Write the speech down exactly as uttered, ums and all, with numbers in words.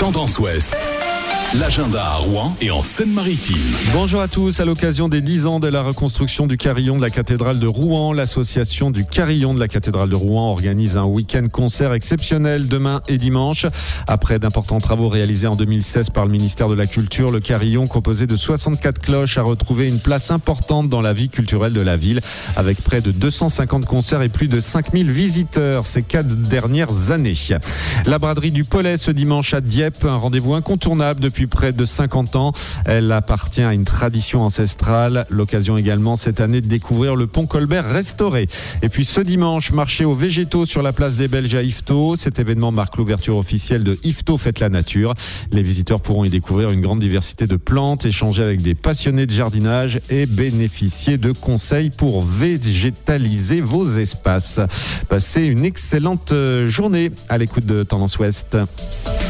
Tendance Ouest. L'agenda à Rouen et en Seine-Maritime. Bonjour à tous. À l'occasion des dix ans de la reconstruction du carillon de la cathédrale de Rouen, l'association du carillon de la cathédrale de Rouen organise un week-end concert exceptionnel demain et dimanche. Après d'importants travaux réalisés en deux mille seize par le ministère de la Culture, le carillon, composé de soixante-quatre cloches, a retrouvé une place importante dans la vie culturelle de la ville, avec près de deux cent cinquante concerts et plus de cinq mille visiteurs ces quatre dernières années. La braderie du Pollet ce dimanche à Dieppe, un rendez-vous incontournable depuis près de cinquante ans. Elle appartient à une tradition ancestrale. L'occasion également cette année de découvrir le pont Colbert restauré. Et puis ce dimanche, marché aux végétaux sur la place des Belges à Yvetot. Cet événement marque l'ouverture officielle de Yvetot Fête la Nature. Les visiteurs pourront y découvrir une grande diversité de plantes, échanger avec des passionnés de jardinage et bénéficier de conseils pour végétaliser vos espaces. Passez une excellente journée à l'écoute de Tendance Ouest.